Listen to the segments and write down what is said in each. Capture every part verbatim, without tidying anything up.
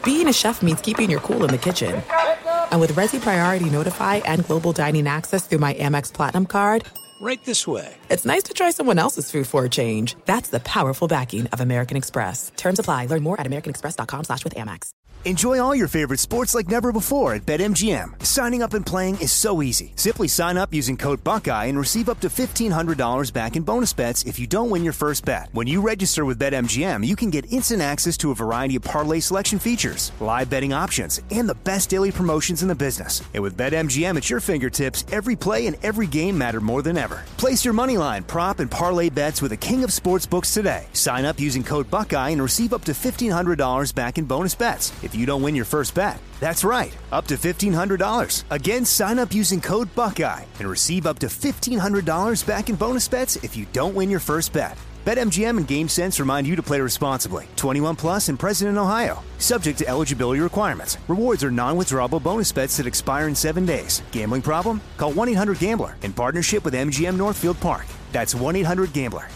being a chef means keeping your cool in the kitchen. And with Resi Priority Notify and Global Dining Access through my Amex Platinum card, right this way. It's nice to try someone else's food for a change. That's the powerful backing of American Express. Terms apply. Learn more at americanexpress.com slash with Amex. Enjoy all your favorite sports like never before at BetMGM. Signing up and playing is so easy. Simply sign up using code Buckeye and receive up to fifteen hundred dollars back in bonus bets if you don't win your first bet. When you register with BetMGM, you can get instant access to a variety of parlay selection features, live betting options, and the best daily promotions in the business. And with BetMGM at your fingertips, every play and every game matter more than ever. Place your moneyline, prop, and parlay bets with the king of sportsbooks today. Sign up using code Buckeye and receive up to fifteen hundred dollars back in bonus bets if you don't win your first bet. That's right, up to fifteen hundred dollars. Again, sign up using code Buckeye and receive up to fifteen hundred dollars back in bonus bets if you don't win your first bet. BetMGM and GameSense remind you to play responsibly. twenty-one plus and present in Ohio. Subject to eligibility requirements. Rewards are non-withdrawable bonus bets that expire in seven days. Gambling problem? Call one eight hundred gambler in partnership with M G M Northfield Park. That's one eight hundred gambler.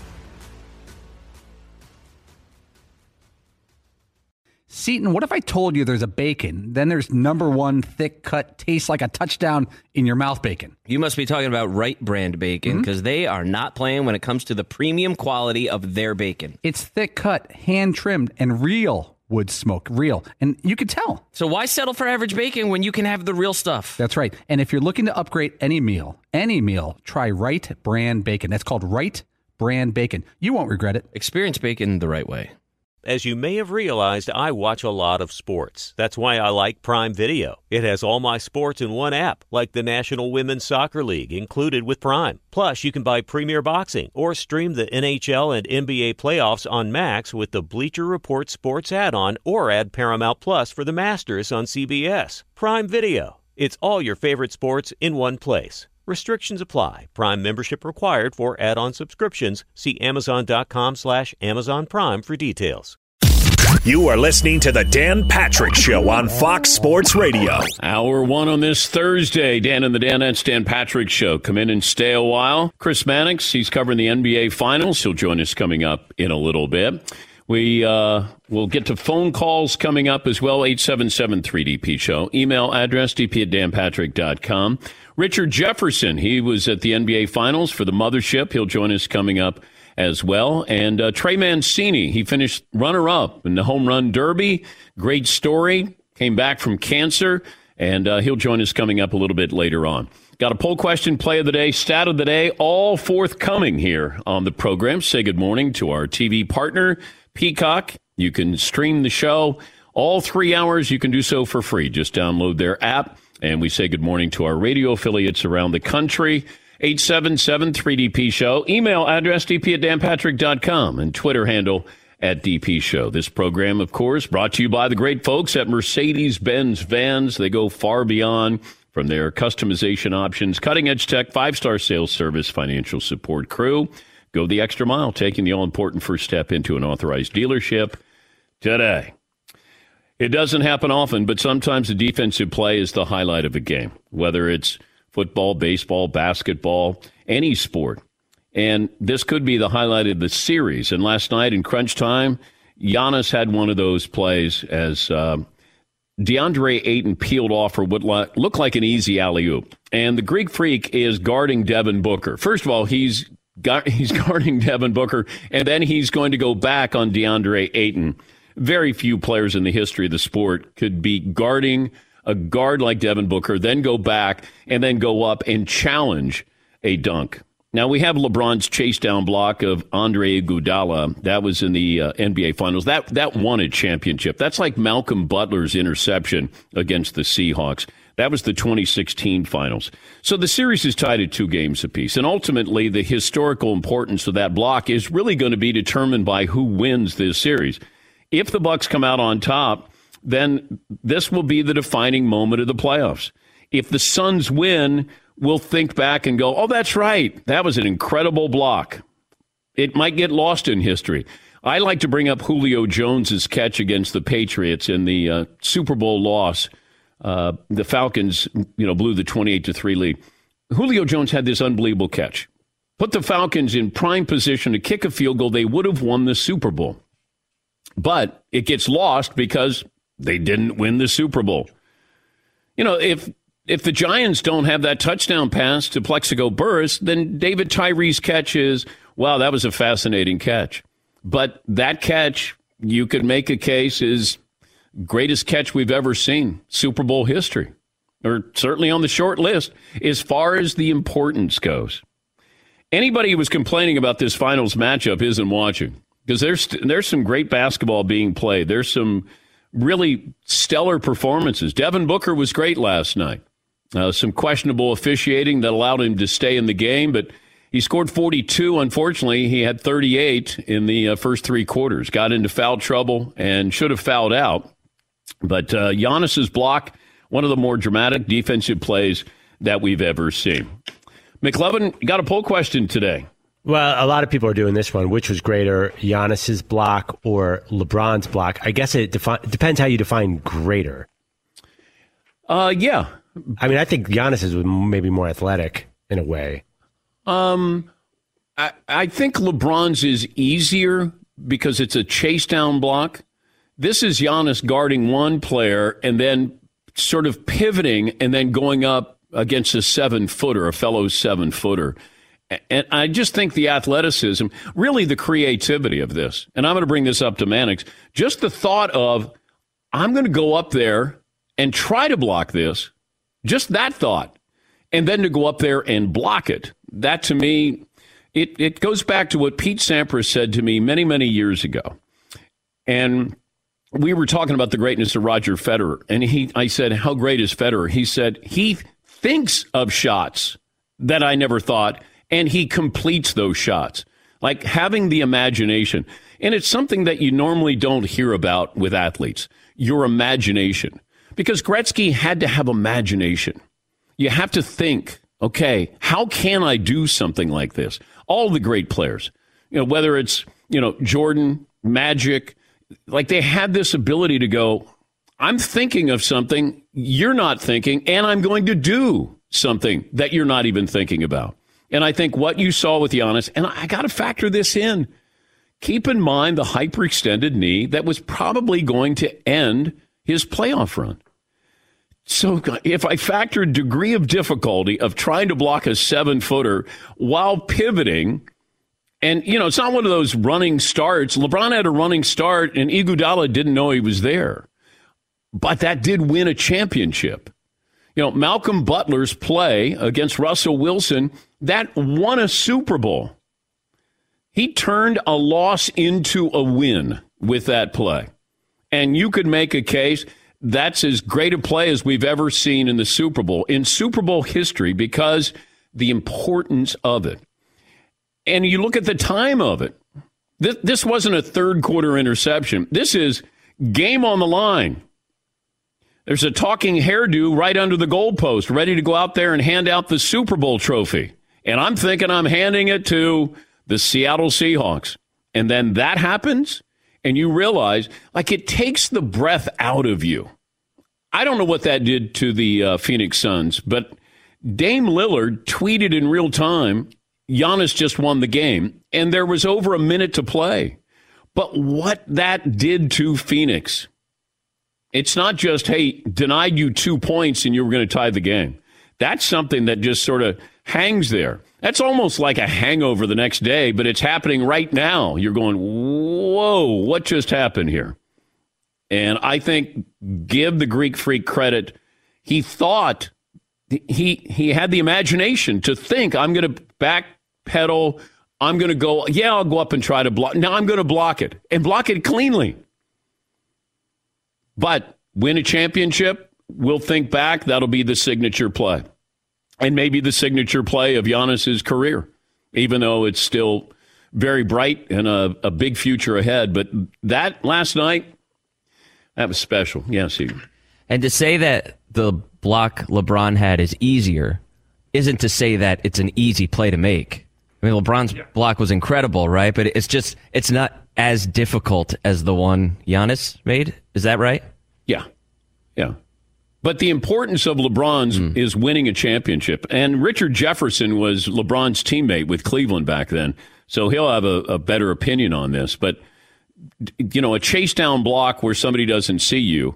Seton, what if I told you there's a bacon, then there's number one thick cut, tastes like a touchdown in your mouth bacon? You must be talking about Wright brand bacon, because mm-hmm. they are not playing when it comes to the premium quality of their bacon. It's thick cut, hand trimmed, and real wood smoke, real. And you can tell. So why settle for average bacon when you can have the real stuff? That's right. And if you're looking to upgrade any meal, any meal, try Wright brand bacon. That's called Wright brand bacon. You won't regret it. Experience bacon the right way. As you may have realized, I watch a lot of sports. That's why I like Prime Video. It has all my sports in one app, like the National Women's Soccer League, included with Prime. Plus, you can buy Premier Boxing or stream the N H L and N B A playoffs on Max with the Bleacher Report Sports add-on, or add Paramount Plus for the Masters on C B S. Prime Video. It's all your favorite sports in one place. Restrictions apply. Prime membership required for add-on subscriptions. See Amazon.com slash Amazon Prime for details. You are listening to the Dan Patrick Show on Fox Sports Radio. Hour one on this Thursday. Dan and the Danettes, Dan Patrick Show. Come in and stay a while. Chris Mannix, he's covering the N B A Finals. He'll join us coming up in a little bit. We uh, will get to phone calls coming up as well. eight seven seven three D P Show. Email address d p at dan patrick dot com. Richard Jefferson, he was at the N B A Finals for the Mothership. He'll join us coming up as well. And uh, Trey Mancini, he finished runner-up in the Home Run Derby. Great story. Came back from cancer. And uh, he'll join us coming up a little bit later on. Got a poll question, play of the day, stat of the day, all forthcoming here on the program. Say good morning to our T V partner, Peacock. You can stream the show all three hours. You can do so for free. Just download their app. And we say good morning to our radio affiliates around the country. eight seven seven three D P Show. Email address d p at dan patrick dot com and Twitter handle at D P Show. This program, of course, brought to you by the great folks at Mercedes-Benz Vans. They go far beyond from their customization options, cutting-edge tech, five-star sales service, financial support crew. Go the extra mile, taking the all-important first step into an authorized dealership today. It doesn't happen often, but sometimes the defensive play is the highlight of a game, whether it's football, baseball, basketball, any sport. And this could be the highlight of the series. And last night in crunch time, Giannis had one of those plays as uh, DeAndre Ayton peeled off for what looked like an easy alley-oop. And the Greek Freak is guarding Devin Booker. First of all, he's got, he's guarding Devin Booker, and then he's going to go back on DeAndre Ayton. Very few players in the history of the sport could be guarding a guard like Devin Booker, then go back, and then go up and challenge a dunk. Now, we have LeBron's chase down block of Andre Iguodala. That was in the uh, N B A Finals. That that won a championship. That's like Malcolm Butler's interception against the Seahawks. That was the twenty sixteen Finals. So the series is tied at two games apiece. And ultimately, the historical importance of that block is really going to be determined by who wins this series. If the Bucks come out on top, then this will be the defining moment of the playoffs. If the Suns win, we'll think back and go, oh, that's right. That was an incredible block. It might get lost in history. I like to bring up Julio Jones's catch against the Patriots in the uh, Super Bowl loss. Uh, the Falcons, you know, blew the twenty-eight to three lead. Julio Jones had this unbelievable catch. Put the Falcons in prime position to kick a field goal. They would have won the Super Bowl. But it gets lost because They didn't win the Super Bowl. You know, if if the Giants don't have that touchdown pass to Plexico Burress, then David Tyree's catch is, wow, that was a fascinating catch. But that catch, you could make a case, is greatest catch we've ever seen, Super Bowl history, or certainly on the short list as far as the importance goes. Anybody who was complaining about this finals matchup isn't watching, because there's there's some great basketball being played. There's some really stellar performances. Devin Booker was great last night. Uh, some questionable officiating that allowed him to stay in the game, but he scored forty-two. Unfortunately, he had thirty-eight in the uh, first three quarters. Got into foul trouble and should have fouled out. But uh, Giannis's block, one of the more dramatic defensive plays that we've ever seen. McLovin, you got a poll question today. Well, a lot of people are doing this one. Which was greater, Giannis's block or LeBron's block? I guess it defi- depends how you define greater. Uh, yeah. I mean, I think Giannis's was maybe more athletic in a way. Um, I, I think LeBron's is easier because it's a chase down block. This is Giannis guarding one player and then sort of pivoting and then going up against a seven-footer, a fellow seven-footer. And I just think the athleticism, really the creativity of this, and I'm going to bring this up to Mannix, just the thought of, I'm going to go up there and try to block this, just that thought, and then to go up there and block it. That, to me, it, it goes back to what Pete Sampras said to me many, many years ago. And we were talking about the greatness of Roger Federer, and he, I said, how great is Federer? He said, he thinks of shots that I never thought, and he completes those shots. Like having the imagination. And it's something that you normally don't hear about with athletes, your imagination. Because Gretzky had to have imagination. You have to think, okay, how can I do something like this? All the great players, you know, whether it's, you know, Jordan, Magic, like they had this ability to go, I'm thinking of something you're not thinking, and I'm going to do something that you're not even thinking about. And I think what you saw with Giannis, and I got to factor this in, keep in mind the hyperextended knee that was probably going to end his playoff run. So if I factor a degree of difficulty of trying to block a seven-footer while pivoting, and, you know, it's not one of those running starts. LeBron had a running start, and Iguodala didn't know he was there. But that did win a championship. You know, Malcolm Butler's play against Russell Wilson, that won a Super Bowl. He turned a loss into a win with that play. And you could make a case that's as great a play as we've ever seen in the Super Bowl, in Super Bowl history, because the importance of it. And you look at the time of it. This, this wasn't a third quarter interception. This is game on the line. There's a talking hairdo right under the goalpost, ready to go out there and hand out the Super Bowl trophy. And I'm thinking I'm handing it to the Seattle Seahawks. And then that happens, and you realize, like, it takes the breath out of you. I don't know what that did to the uh, Phoenix Suns, but Dame Lillard tweeted in real time, Giannis just won the game, and there was over a minute to play. But what that did to Phoenix, it's not just, hey, denied you two points and you were going to tie the game. That's something that just sort of hangs there. That's almost like a hangover the next day, but it's happening right now. You're going, whoa, what just happened here? And I think, give the Greek Freak credit. He thought, he he had the imagination to think, I'm going to backpedal, I'm going to go, yeah, I'll go up and try to block. Now I'm going to block it, and block it cleanly. But win a championship, we'll think back, that'll be the signature play. And maybe the signature play of Giannis's career, even though it's still very bright and a, a big future ahead. But that last night, that was special. Yes, he. And to say that the block LeBron had is easier isn't to say that it's an easy play to make. I mean, LeBron's yeah. block was incredible, right? But it's just, it's not as difficult as the one Giannis made. Is that right? Yeah. Yeah. But the importance of LeBron's mm. is winning a championship. And Richard Jefferson was LeBron's teammate with Cleveland back then. So he'll have a, a better opinion on this. But, you know, a chase down block where somebody doesn't see you,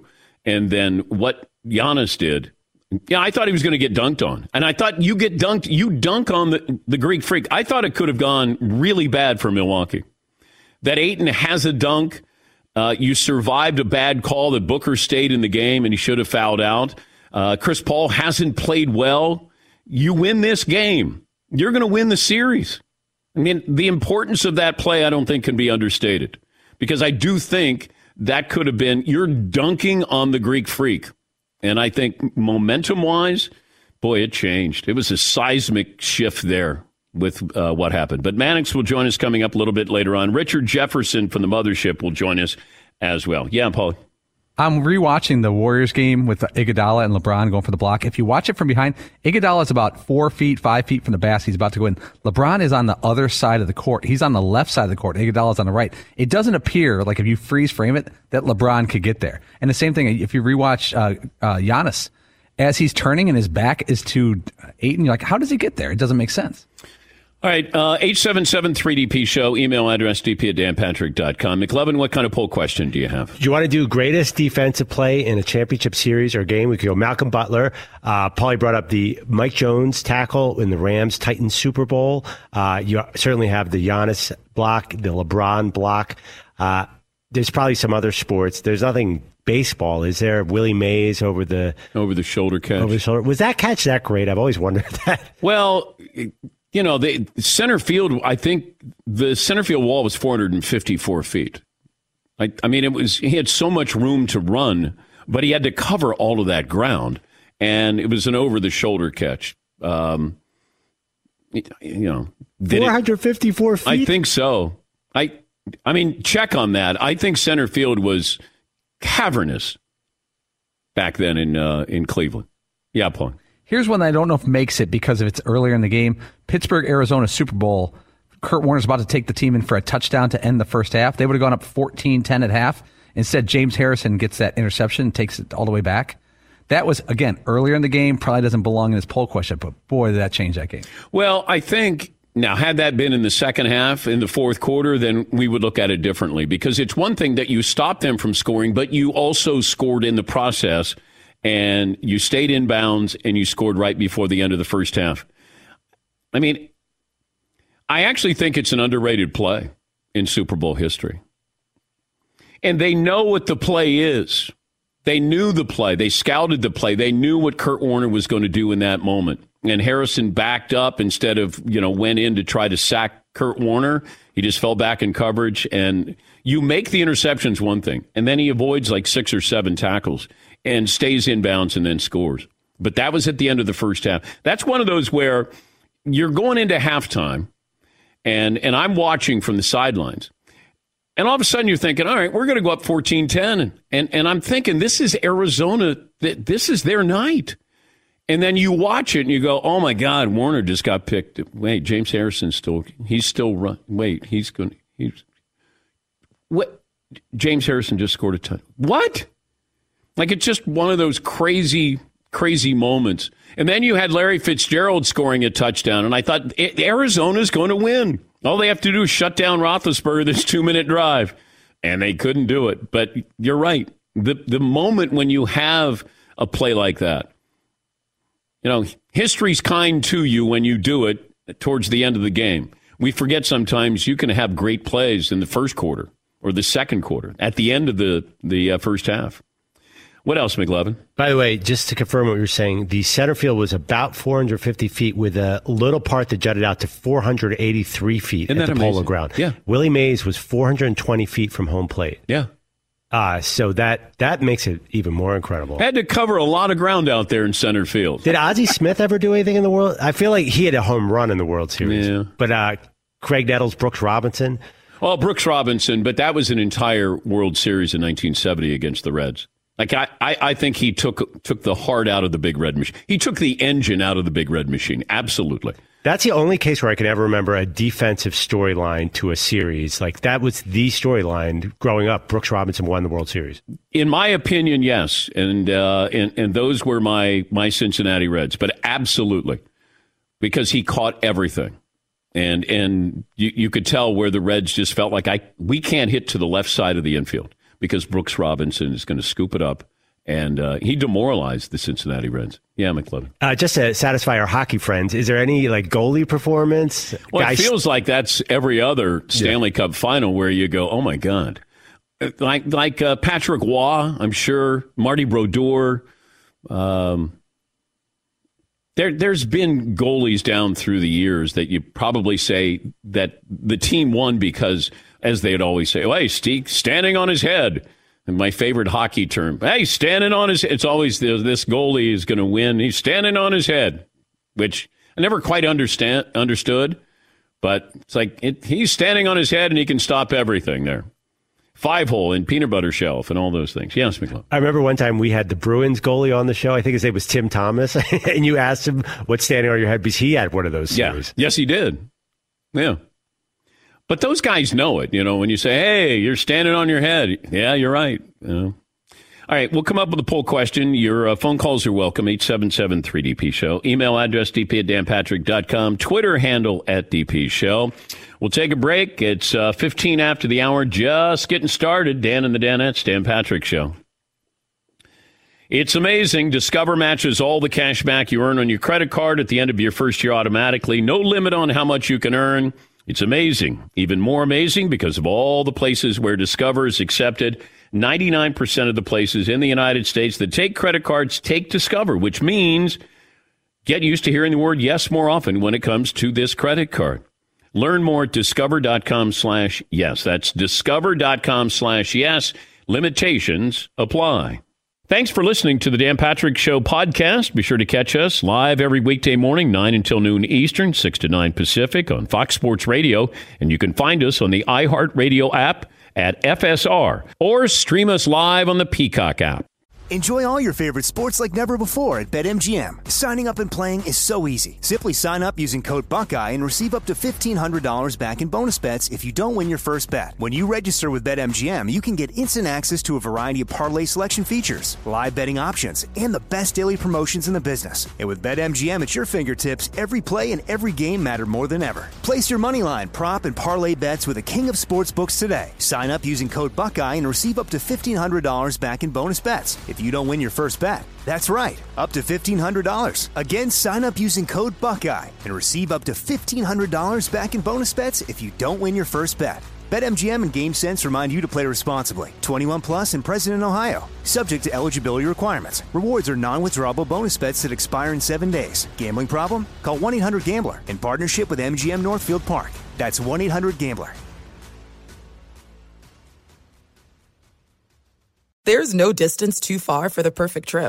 and then what Giannis did. Yeah, I thought he was going to get dunked on. And I thought you get dunked, you dunk on the, the Greek Freak. I thought it could have gone really bad for Milwaukee. That Ayton has a dunk. Uh, you survived a bad call that Booker stayed in the game and he should have fouled out. Uh, Chris Paul hasn't played well. You win this game, you're going to win the series. I mean, the importance of that play, I don't think can be understated. Because I do think that could have been, you're dunking on the Greek Freak. And I think momentum-wise, boy, it changed. It was a seismic shift there with uh, what happened. But Mannix will join us coming up a little bit later on. Richard Jefferson from the Mothership will join us as well. Yeah, Paul. I'm rewatching the Warriors game with Iguodala and LeBron going for the block. If you watch it from behind, Iguodala is about four feet, five feet from the basket. He's about to go in. LeBron is on the other side of the court. He's on the left side of the court. Iguodala is on the right. It doesn't appear like if you freeze frame it that LeBron could get there. And the same thing if you rewatch uh, uh, Giannis, as he's turning and his back is to Ayton, you're like, how does he get there? It doesn't make sense. All right, uh, eight seven seven three D P show, email address d p at dan patrick dot com. McLovin, what kind of poll question do you have? Do you want to do greatest defensive play in a championship series or game? We could go Malcolm Butler. Uh, Paulie brought up the Mike Jones tackle in the Rams-Titans Super Bowl. Uh, you certainly have the Giannis block, the LeBron block. Uh, there's probably some other sports. There's nothing baseball. Is there? Willie Mays over the... Over the shoulder catch. Over the shoulder. Was that catch that great? I've always wondered that. Well... You know, the center field, I think the center field wall was four hundred fifty-four feet. I, I mean, it was he had so much room to run, but he had to cover all of that ground, and it was an over-the-shoulder catch. Um, you know, four hundred fifty-four feet? I think so. I, I mean, check on that. I think center field was cavernous back then in uh, in Cleveland. Yeah, Paul. Here's one that I don't know if makes it because of it's earlier in the game. Pittsburgh, Arizona Super Bowl. Kurt Warner's about to take the team in for a touchdown to end the first half. They would have gone up fourteen ten at half. Instead, James Harrison gets that interception and takes it all the way back. That was, again, earlier in the game. Probably doesn't belong in this poll question, but boy, did that change that game. Well, I think, now, had that been in the second half, in the fourth quarter, then we would look at it differently. Because it's one thing that you stopped them from scoring, but you also scored in the process. And you stayed in bounds, and you scored right before the end of the first half. I mean, I actually think it's an underrated play in Super Bowl history. And they know what the play is. They knew the play. They scouted the play. They knew what Kurt Warner was going to do in that moment. And Harrison backed up instead of, you know, went in to try to sack Kurt Warner. He just fell back in coverage. And you make the interceptions one thing, and then he avoids like six or seven tackles and stays in bounds and then scores. But that was at the end of the first half. That's one of those where you're going into halftime, and and I'm watching from the sidelines. And all of a sudden you're thinking, all right, we're going to go up fourteen ten. And, and, and I'm thinking, this is Arizona. This is their night. And then you watch it and you go, oh, my God, Warner just got picked. Wait, James Harrison's still, he's still run. Wait, he's going he's what? James Harrison just scored a ton. What? Like, it's just one of those crazy, crazy moments. And then you had Larry Fitzgerald scoring a touchdown, and I thought, Arizona's going to win. All they have to do is shut down Roethlisberger this two-minute drive. And they couldn't do it. But you're right. The the moment when you have a play like that, you know, history's kind to you when you do it towards the end of the game. We forget sometimes you can have great plays in the first quarter or the second quarter, at the end of the, the uh, first half. What else, McLovin? By the way, just to confirm what you were saying, the center field was about four hundred fifty feet with a little part that jutted out to four hundred eighty-three feet Isn't at the amazing? Polo Ground. Yeah. Willie Mays was four hundred twenty feet from home plate. Yeah. Uh, so that that makes it even more incredible. Had to cover a lot of ground out there in center field. Did Ozzie Smith ever do anything in the World? I feel like he had a home run in the World Series. Yeah. But uh, Craig Nettles, Brooks Robinson. Well, Brooks Robinson, but that was an entire World Series in nineteen seventy against the Reds. Like, I, I, I think he took took the heart out of the Big Red Machine. He took the engine out of the Big Red Machine. Absolutely. That's the only case where I can ever remember a defensive storyline to a series. Like, that was the storyline growing up. Brooks Robinson won the World Series. In my opinion, yes. And uh, and, and those were my, my Cincinnati Reds. But absolutely. Because he caught everything. And and you, you could tell where the Reds just felt like I we can't hit to the left side of the infield because Brooks Robinson is going to scoop it up And uh, he demoralized the Cincinnati Reds. Yeah, McLovin. Uh, just to satisfy our hockey friends, is there any like goalie performance? Well, Guys- it feels like that's every other Stanley yeah. Cup final where you go, oh, my God. Like like uh, Patrick Waugh, I'm sure, Marty Brodeur. Um, there, there's been goalies down through the years that you probably say that the team won because, as they'd always say, oh, hey, Steve, standing on his head. And my favorite hockey term, hey, standing on his head. It's always this goalie is going to win. He's standing on his head, which I never quite understand understood. But it's like it, he's standing on his head and he can stop everything there. Five hole and peanut butter shelf and all those things. Yes, McClellan. I remember one time we had the Bruins goalie on the show. I think his name was Tim Thomas. And you asked him what's standing on your head because he had one of those series. Yeah. Yes, he did. Yeah. But those guys know it, you know, when you say, hey, you're standing on your head. Yeah, you're right. You know? All right, we'll come up with a poll question. Your uh, phone calls are welcome, eight seven seven three D P show. Email address d p at dan patrick dot com. Twitter handle at D P show. We'll take a break. It's uh, fifteen after the hour, just getting started. Dan and the Danettes, Dan Patrick Show. It's amazing. Discover matches all the cash back you earn on your credit card at the end of your first year automatically. No limit on how much you can earn. It's amazing. Even more amazing because of all the places where Discover is accepted. ninety-nine percent of the places in the United States that take credit cards take Discover, which means get used to hearing the word yes more often when it comes to this credit card. Learn more at discover.com slash yes. That's discover.com slash yes. Limitations apply. Thanks for listening to the Dan Patrick Show podcast. Be sure to catch us live every weekday morning, nine until noon Eastern, six to nine Pacific on Fox Sports Radio. And you can find us on the iHeartRadio app at F S R or stream us live on the Peacock app. Enjoy all your favorite sports like never before at BetMGM. Signing up and playing is so easy. Simply sign up using code Buckeye and receive up to fifteen hundred dollars back in bonus bets if you don't win your first bet. When you register with BetMGM, you can get instant access to a variety of parlay selection features, live betting options, and the best daily promotions in the business. And with BetMGM at your fingertips, every play and every game matter more than ever. Place your moneyline, prop, and parlay bets with the king of sportsbooks today. Sign up using code Buckeye and receive up to fifteen hundred dollars back in bonus bets if you don't win your first bet. That's right, up to fifteen hundred dollars. Again, sign up using code Buckeye and receive up to fifteen hundred dollars back in bonus bets if you don't win your first bet. BetMGM and GameSense remind you to play responsibly. twenty-one plus and present in Ohio. Subject to eligibility requirements. Rewards are non-withdrawable bonus bets that expire in seven days. Gambling problem? Call one eight hundred gambler in partnership with M G M Northfield Park. That's one eight hundred gambler. There's no distance too far for the perfect trip.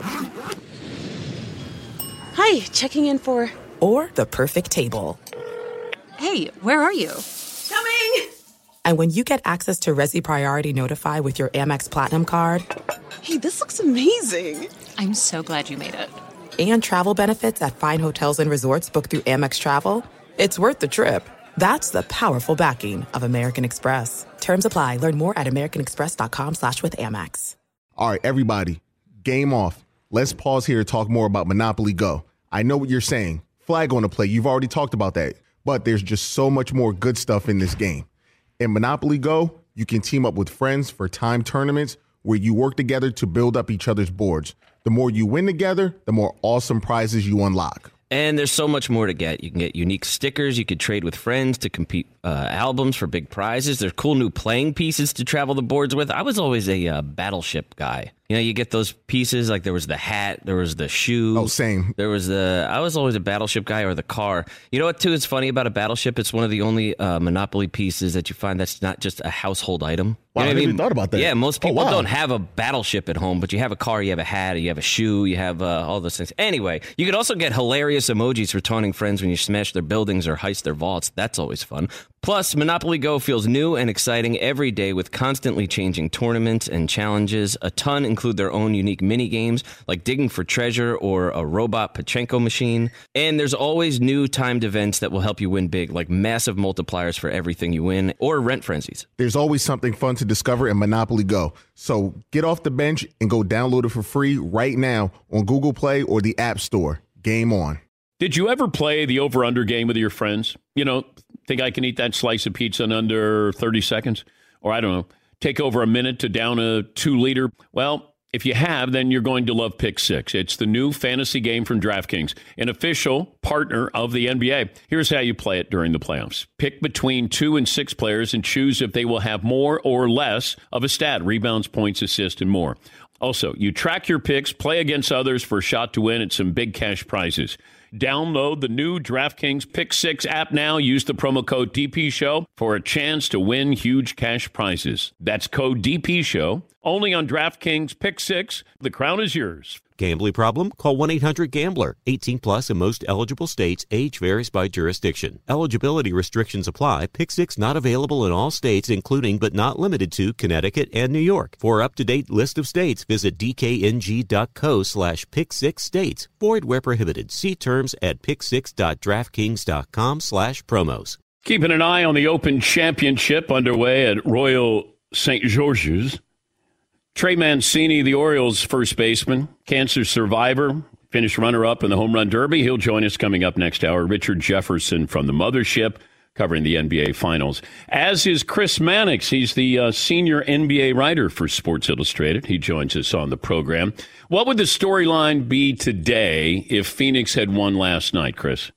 Hi, checking in for... Or the perfect table. Hey, where are you? Coming! And when you get access to Resi Priority Notify with your Amex Platinum card... Hey, this looks amazing! I'm so glad you made it. And travel benefits at fine hotels and resorts booked through Amex Travel, it's worth the trip. That's the powerful backing of American Express. Terms apply. Learn more at americanexpress.com slash with Amex. All right, everybody, game off. Let's pause here to talk more about Monopoly Go. I know what you're saying. Flag on the play. You've already talked about that. But there's just so much more good stuff in this game. In Monopoly Go, you can team up with friends for timed tournaments where you work together to build up each other's boards. The more you win together, the more awesome prizes you unlock. And there's so much more to get. You can get unique stickers. You could trade with friends to compete uh, albums for big prizes. There's cool new playing pieces to travel the boards with. I was always a uh, Battleship guy. You know, you get those pieces, like there was the hat, there was the shoe. Oh, same. There was the, I was always a Battleship guy, or the car. You know what, too, is funny about a Battleship? It's one of the only uh, Monopoly pieces that you find that's not just a household item. Wow, you know I what never I mean? even thought about that. Yeah, most people oh, wow. don't have a Battleship at home, but you have a car, you have a hat, you have a shoe, you have uh, all those things. Anyway, you could also get hilarious emojis for taunting friends when you smash their buildings or heist their vaults. That's always fun. Plus, Monopoly Go feels new and exciting every day with constantly changing tournaments and challenges. A ton include their own unique mini games like digging for treasure or a robot Pachinko machine. And there's always new timed events that will help you win big, like massive multipliers for everything you win or rent frenzies. There's always something fun to discover in Monopoly Go. So get off the bench and go download it for free right now on Google Play or the App Store. Game on. Did you ever play the over-under game with your friends? You know, think I can eat that slice of pizza in under thirty seconds? Or I don't know, take over a minute to down a two-liter? Well, If you have, then you're going to love Pick Six. It's the new fantasy game from DraftKings, an official partner of the N B A. Here's how you play it during the playoffs. Pick between two and six players and choose if they will have more or less of a stat, rebounds, points, assists, and more. Also, you track your picks, play against others for a shot to win and some big cash prizes. Download the new DraftKings Pick Six app now. Use the promo code D P Show for a chance to win huge cash prizes. That's code D P Show. Only on DraftKings Pick Six. The crown is yours. Gambling problem? Call one eight hundred gambler. eighteen plus in most eligible states. Age varies by jurisdiction. Eligibility restrictions apply. Pick Six not available in all states, including but not limited to Connecticut and New York. For up-to-date list of states, visit dkng.co slash pick six states. Void where prohibited. See terms at pick six dot draftkings dot com slash promos. Keeping an eye on the Open Championship underway at Royal Saint George's. Trey Mancini, the Orioles' first baseman, cancer survivor, finished runner-up in the Home Run Derby. He'll join us coming up next hour. Richard Jefferson from the Mothership, covering the N B A Finals. As is Chris Mannix. He's the uh, senior N B A writer for Sports Illustrated. He joins us on the program. What would the storyline be today if Phoenix had won last night, Chris?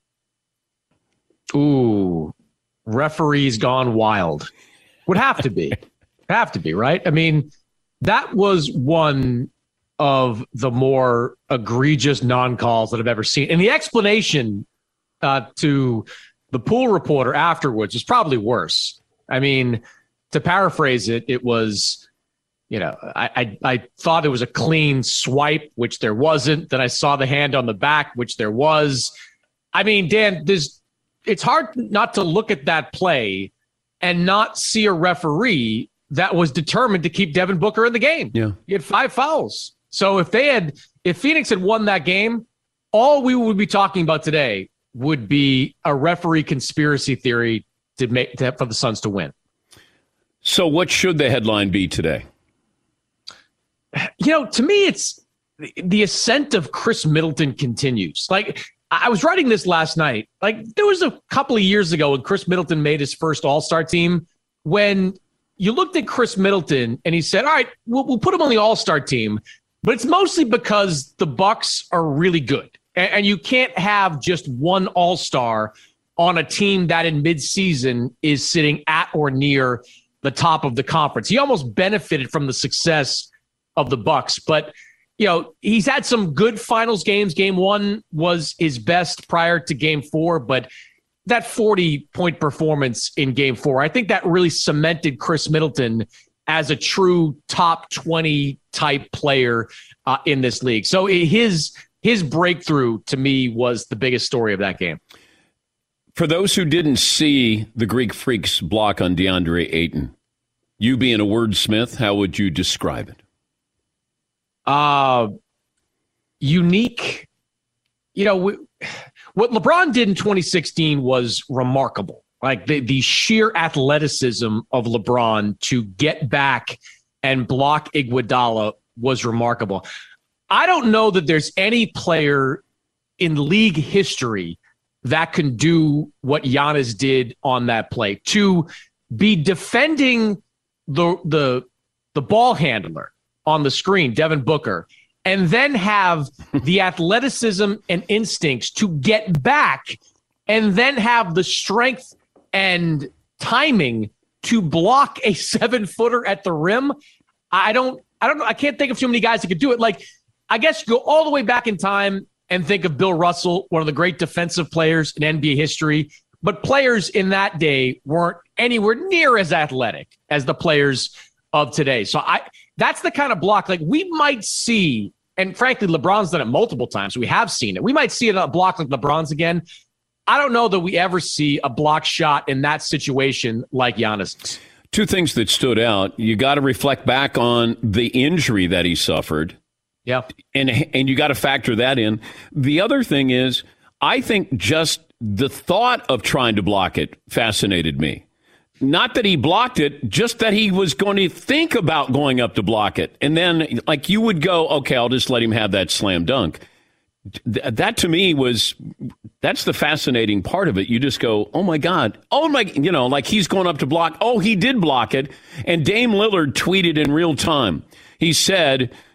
Ooh, referees gone wild. Would have to be. have to be, right? I mean, that was one of the more egregious non-calls that I've ever seen. And the explanation uh, to the pool reporter afterwards was probably worse. I mean, to paraphrase it, it was, you know, I, I, I thought it was a clean swipe, which there wasn't. Then I saw the hand on the back, which there was. I mean, Dan, there's, it's hard not to look at that play and not see a referee that was determined to keep Devin Booker in the game. Yeah. He had five fouls. So if they had, if Phoenix had won that game, all we would be talking about today would be a referee conspiracy theory to make to, for the Suns to win. So what should the headline be today? You know, to me, it's the ascent of Chris Middleton continues. Like, I was writing this last night. Like, there was a couple of years ago when Chris Middleton made his first All-Star team, when you looked at Chris Middleton and he said, all right, we'll, we'll put him on the All-Star team, but it's mostly because the Bucks are really good. And, and you can't have just one All-Star on a team that in midseason is sitting at or near the top of the conference. He almost benefited from the success of the Bucks, but you know, he's had some good finals games. Game one was his best prior to game four, but that forty-point performance in game four, I think that really cemented Chris Middleton as a true top twenty type player uh, in this league. So his his breakthrough, to me, was the biggest story of that game. For those who didn't see the Greek Freaks block on DeAndre Ayton, you being a wordsmith, how would you describe it? Uh, unique. You know, w- what LeBron did in twenty sixteen was remarkable. Like the, the sheer athleticism of LeBron to get back and block Iguodala was remarkable. I don't know that there's any player in league history that can do what Giannis did on that play. To be defending the the the ball handler on the screen, Devin Booker, and then have the athleticism and instincts to get back and then have the strength and timing to block a seven footer at the rim. I don't, I don't know. I can't think of too many guys that could do it. Like, I guess you go all the way back in time and think of Bill Russell, one of the great defensive players in N B A history, but players in that day weren't anywhere near as athletic as the players of today. So I, that's the kind of block, like we might see, and frankly, LeBron's done it multiple times. We have seen it. We might see it a block like LeBron's again. I don't know that we ever see a block shot in that situation like Giannis's. Two things that stood out. You got to reflect back on the injury that he suffered. Yeah. And, and you got to factor that in. The other thing is, I think just the thought of trying to block it fascinated me. Not that he blocked it, just that he was going to think about going up to block it. And then, like, you would go, okay, I'll just let him have that slam dunk. Th- that, to me, was, that's the fascinating part of it. You just go, oh, my God. Oh, my, you know, like he's going up to block. Oh, he did block it. And Dame Lillard tweeted in real time. He said,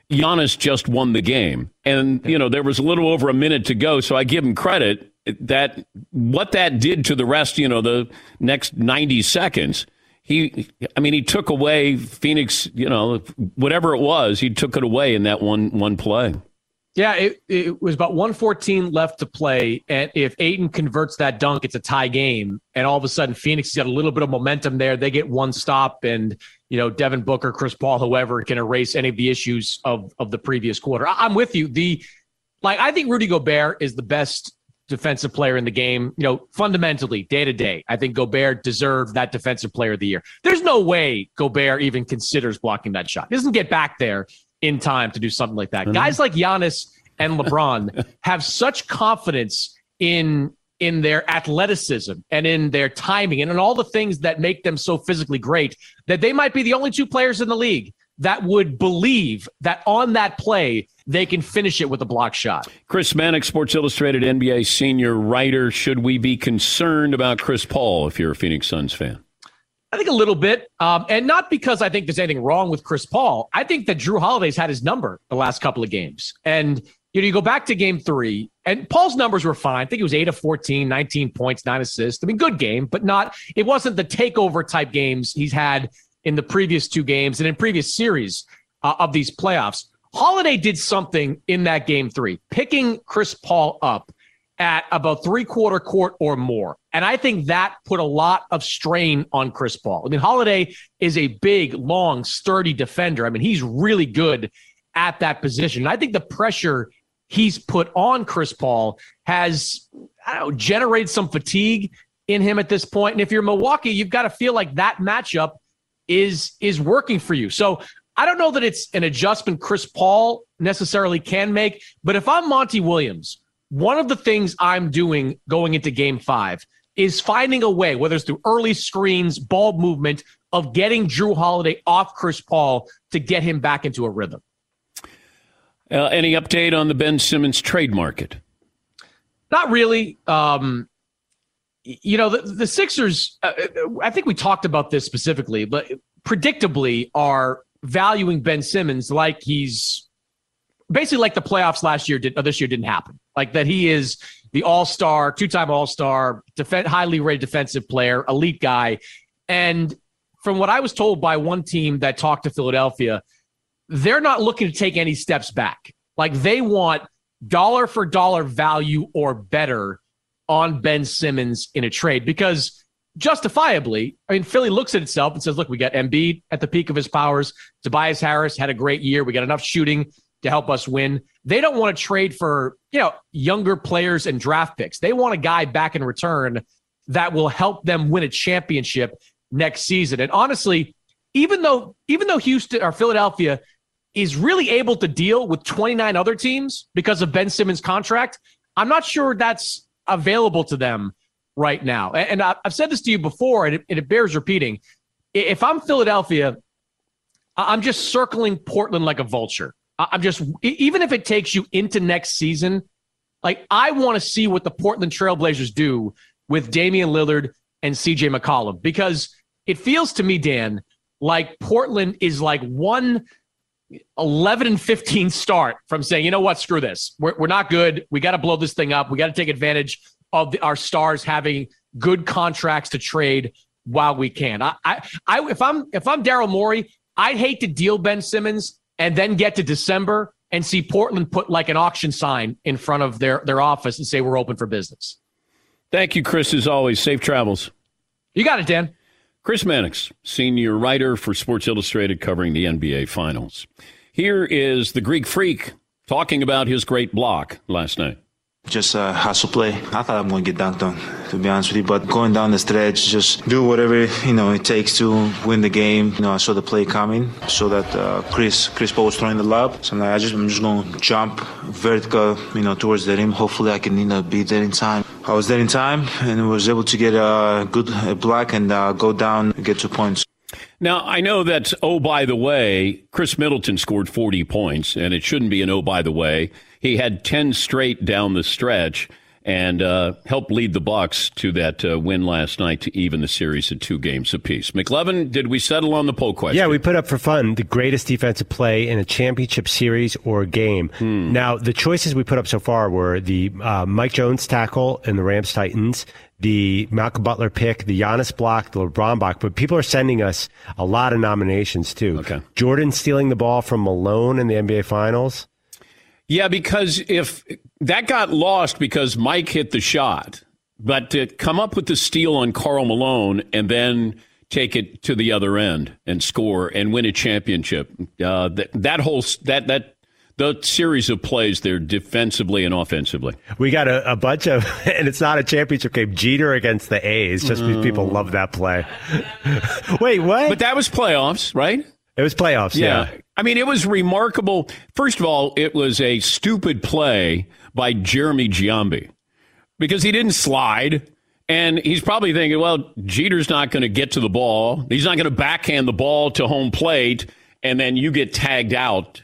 Giannis just won the game. And, you know, there was a little over a minute to go, so I give him credit that what that did to the rest, you know, the next ninety seconds, he, I mean, he took away Phoenix, you know, whatever it was, he took it away in that one one play. Yeah, it, it was about one fourteen left to play, and if Ayton converts that dunk, it's a tie game, and all of a sudden Phoenix has got a little bit of momentum there. They get one stop, and, you know, Devin Booker, Chris Paul, whoever can erase any of the issues of, of the previous quarter. I, I'm with you. The like, I think Rudy Gobert is the best defensive player in the game, you know, fundamentally, day to day. I think Gobert deserved that defensive player of the year. There's no way Gobert even considers blocking that shot. He doesn't get back there in time to do something like that. Mm-hmm. Guys like Giannis and LeBron have such confidence in in their athleticism and in their timing and in all the things that make them so physically great that they might be the only two players in the league that would believe that on that play they can finish it with a block shot. Chris Mannix, Sports Illustrated N B A senior writer. Should we be concerned about Chris Paul if you're a Phoenix Suns fan? I think a little bit, um, and not because I think there's anything wrong with Chris Paul. I think that Jrue Holiday's had his number the last couple of games. And, you know, you go back to game three, and Paul's numbers were fine. I think it was eight of fourteen, nineteen points, nine assists. I mean, good game, but not, it wasn't the takeover type games he's had in the previous two games and in previous series uh, of these playoffs. Holiday did something in that game three, picking Chris Paul up at about three-quarter court or more. And I think that put a lot of strain on Chris Paul. I mean, Holiday is a big, long, sturdy defender. I mean, he's really good at that position. And I think the pressure he's put on Chris Paul has, I don't know, generated some fatigue in him at this point. And if you're Milwaukee, you've got to feel like that matchup is, is working for you. So I don't know that it's an adjustment Chris Paul necessarily can make, but if I'm Monty Williams, one of the things I'm doing going into game five is finding a way, whether it's through early screens, ball movement, of getting Jrue Holiday off Chris Paul to get him back into a rhythm. Uh, any update on the Ben Simmons trade market? Not really. Um, you know, the, the Sixers, uh, I think we talked about this specifically, but predictably are valuing Ben Simmons like he's basically like the playoffs last year did, or this year didn't happen. Like that he is the all-star, two-time all-star, def- highly rated defensive player, elite guy. And from what I was told by one team that talked to Philadelphia, they're not looking to take any steps back. Like they want dollar for dollar value or better on Ben Simmons in a trade because justifiably, I mean, Philly looks at itself and says, look, we got Embiid at the peak of his powers. Tobias Harris had a great year. We got enough shooting to help us win. They don't want to trade for, you know, younger players and draft picks. They want a guy back in return that will help them win a championship next season. And honestly, even though even though Houston or Philadelphia is really able to deal with twenty-nine other teams because of Ben Simmons' contract, I'm not sure that's available to them right now. And I've said this to you before, and it bears repeating. If I'm Philadelphia, I'm just circling Portland like a vulture. I'm just, even if it takes you into next season, like I want to see what the Portland Trailblazers do with Damian Lillard and C J McCollum, because it feels to me, Dan, like Portland is like one eleven and fifteen start from saying, you know what, screw this. We're, we're not good. We got to blow this thing up. We got to take advantage of the, our stars having good contracts to trade while we can. I, I, I if I'm if I'm Daryl Morey, I'd hate to deal Ben Simmons and then get to December and see Portland put like an auction sign in front of their, their office and say we're open for business. Thank you, Chris, as always. Safe travels. You got it, Dan. Chris Mannix, senior writer for Sports Illustrated covering the N B A Finals. Here is the Greek Freak talking about his great block last night. Just uh, hustle play. I thought I'm going to get dunked on, to be honest with you. But going down the stretch, just do whatever, you know, it takes to win the game. You know, I saw the play coming. So that uh, Chris Chris Paul was throwing the lob. So I'm, like, I just, I'm just going to jump vertical, you know, towards the rim. Hopefully I can, you know, be there in time. I was there in time and was able to get a good block and uh, go down and get two points. Now, I know that, oh, by the way, Chris Middleton scored forty points, and it shouldn't be an oh, by the way. He had ten straight down the stretch, and uh, helped lead the Bucks to that uh, win last night to even the series at two games apiece. McLevin, did we settle on the poll question? Yeah, we put up for fun the greatest defensive play in a championship series or game. Hmm. Now, the choices we put up so far were the uh, Mike Jones tackle in the Rams-Titans, the Malcolm Butler pick, the Giannis block, the LeBron block, but people are sending us a lot of nominations, too. Okay. Jordan stealing the ball from Malone in the N B A Finals. Yeah, because if that got lost because Mike hit the shot, but to come up with the steal on Karl Malone and then take it to the other end and score and win a championship, uh, that, that whole that that the series of plays there defensively and offensively. We got a, a bunch of, and it's not a championship game, Jeter against the A's, just because mm. people love that play. Wait, what? But that was playoffs, right? It was playoffs, yeah. yeah. I mean, it was remarkable. First of all, it was a stupid play by Jeremy Giambi because he didn't slide. And he's probably thinking, well, Jeter's not going to get to the ball. He's not going to backhand the ball to home plate. And then you get tagged out.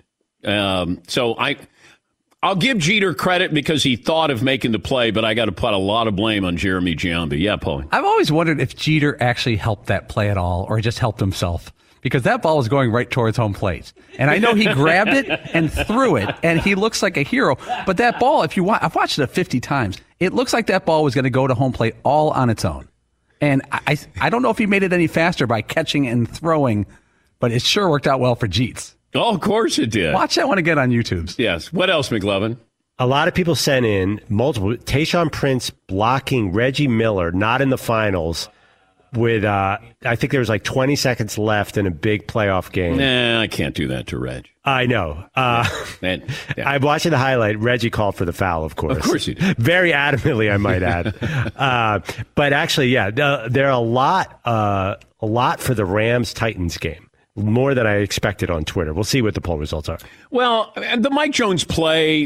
Um, so I, I'll give Jeter credit because he thought of making the play, but I got to put a lot of blame on Jeremy Giambi. Yeah, Paulie. I've always wondered if Jeter actually helped that play at all or just helped himself. Because that ball was going right towards home plate. And I know he grabbed it and threw it, and he looks like a hero. But that ball, if you watch, I've watched it fifty times, it looks like that ball was going to go to home plate all on its own. And I, I don't know if he made it any faster by catching and throwing, but it sure worked out well for Jeets. Oh, of course it did. Watch that one again on YouTube. Yes. What else, McLevin? A lot of people sent in multiple. Tayshaun Prince blocking Reggie Miller, not in the finals. With, uh, I think there was like twenty seconds left in a big playoff game. Nah, I can't do that to Reg. I know. Uh, Man, yeah. I'm watching the highlight. Reggie called for the foul, of course. Of course he did. Very adamantly, I might add. uh, but actually, yeah, there are a lot, uh, a lot for the Rams-Titans game. More than I expected on Twitter. We'll see what the poll results are. Well, the Mike Jones play,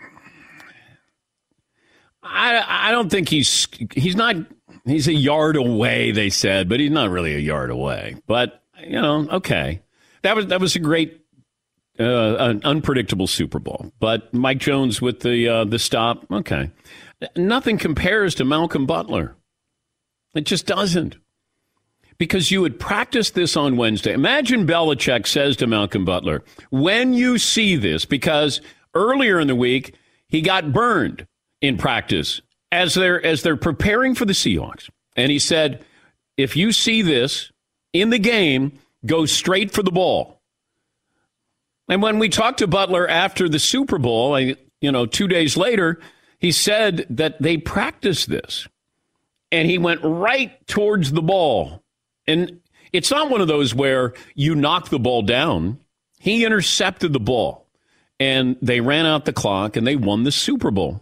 I, I don't think he's he's not. He's a yard away, they said, but he's not really a yard away. But, you know, okay. That was that was a great, uh, an unpredictable Super Bowl. But Mike Jones with the uh, the stop, okay. Nothing compares to Malcolm Butler. It just doesn't. Because you had practiced this on Wednesday. Imagine Belichick says to Malcolm Butler, when you see this, because earlier in the week, he got burned in practice. As they're as they're preparing for the Seahawks. And he said, if you see this in the game, go straight for the ball. And when we talked to Butler after the Super Bowl, I, you know, two days later, he said that they practiced this. And he went right towards the ball. And it's not one of those where you knock the ball down. He intercepted the ball. And they ran out the clock and they won the Super Bowl.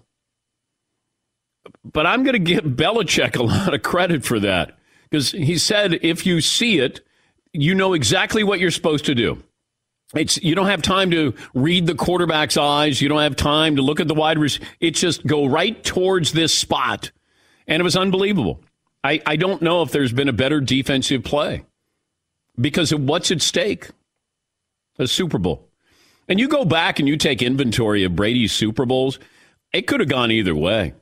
But I'm going to give Belichick a lot of credit for that because he said if you see it, you know exactly what you're supposed to do. It's you don't have time to read the quarterback's eyes. You don't have time to look at the wide receiver. It's just go right towards this spot. And it was unbelievable. I, I don't know if there's been a better defensive play because of what's at stake. A Super Bowl. And you go back and you take inventory of Brady's Super Bowls, it could have gone either way.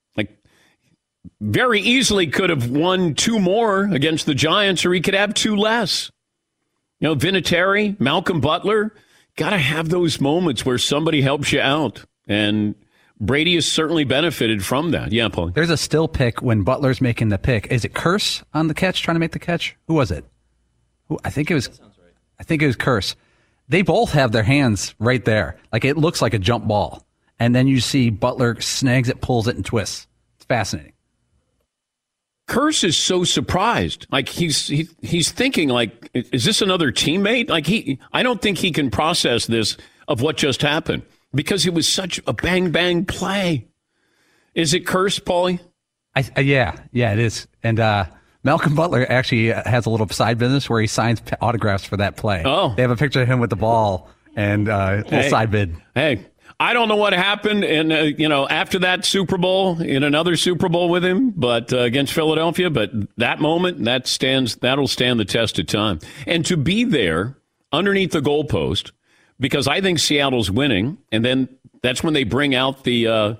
Very easily could have won two more against the Giants, or he could have two less. You know, Vinatieri, Malcolm Butler, got to have those moments where somebody helps you out. And Brady has certainly benefited from that. Yeah, Paul. There's a still pick when Butler's making the pick. Is it Curse on the catch, trying to make the catch? Who was it? Who, I think it was. Right. I think it was Curse. They both have their hands right there. Like it looks like a jump ball. And then you see Butler snags it, pulls it, and twists. It's fascinating. Curse is so surprised. Like he's he, he's thinking like, is this another teammate? Like he, I don't think he can process this of what just happened because it was such a bang bang play. Is it Curse, Paulie? I, uh, yeah, yeah, it is. And uh, Malcolm Butler actually has a little side business where he signs autographs for that play. Oh, they have a picture of him with the ball and uh, a little hey, side bid. Hey. I don't know what happened, and uh, you know, after that Super Bowl, in another Super Bowl with him, but uh, against Philadelphia. But that moment, that stands, that'll stand the test of time. And to be there underneath the goalpost, because I think Seattle's winning, and then that's when they bring out the, uh,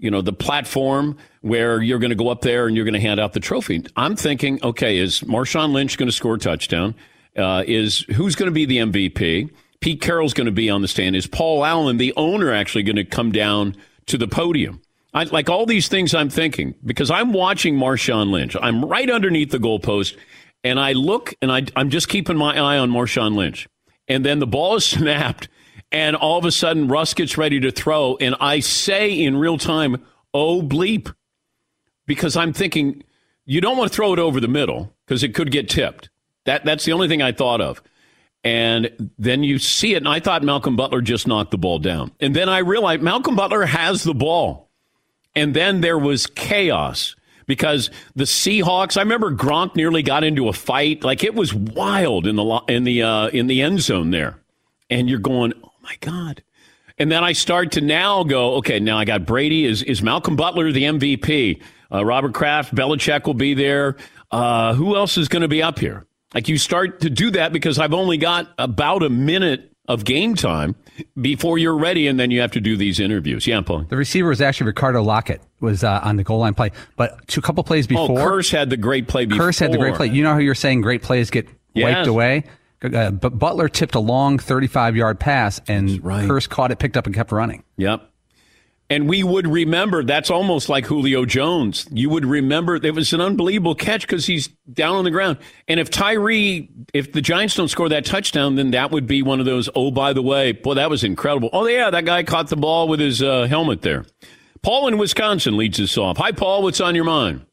you know, the platform where you're going to go up there and you're going to hand out the trophy. I'm thinking, okay, is Marshawn Lynch going to score a touchdown? Uh, is who's going to be the M V P? Pete Carroll's going to be on the stand. Is Paul Allen, the owner, actually going to come down to the podium? I, like all these things I'm thinking, because I'm watching Marshawn Lynch. I'm right underneath the goalpost, and I look, and I, I'm just keeping my eye on Marshawn Lynch. And then the ball is snapped, and all of a sudden Russ gets ready to throw, and I say in real time, oh, bleep, because I'm thinking you don't want to throw it over the middle because it could get tipped. That That's the only thing I thought of. And then you see it, and I thought Malcolm Butler just knocked the ball down. And then I realized Malcolm Butler has the ball. And then there was chaos because the Seahawks, I remember Gronk nearly got into a fight. Like, it was wild in the in the uh, in the end zone there. And you're going, oh, my God. And then I start to now go, okay, now I got Brady. Is, is Malcolm Butler the M V P? Uh, Robert Kraft, Belichick will be there. Uh, who else is going to be up here? Like, you start to do that because I've only got about a minute of game time before you're ready, and then you have to do these interviews. Yeah, Paul. The receiver was actually Ricardo Lockett, was uh, on the goal line play. But to a couple plays before. Oh, Curse had the great play before. Curse had the great play. You know how you're saying great plays get yes. wiped away? Uh, but Butler tipped a long thirty-five-yard pass, and right. Curse caught it, picked up, and kept running. Yep. And we would remember, that's almost like Julio Jones. You would remember, it was an unbelievable catch because he's down on the ground. And if Tyree, if the Giants don't score that touchdown, then that would be one of those, oh, by the way, boy, that was incredible. Oh, yeah, that guy caught the ball with his uh, helmet there. Paul in Wisconsin leads us off. Hi, Paul, what's on your mind?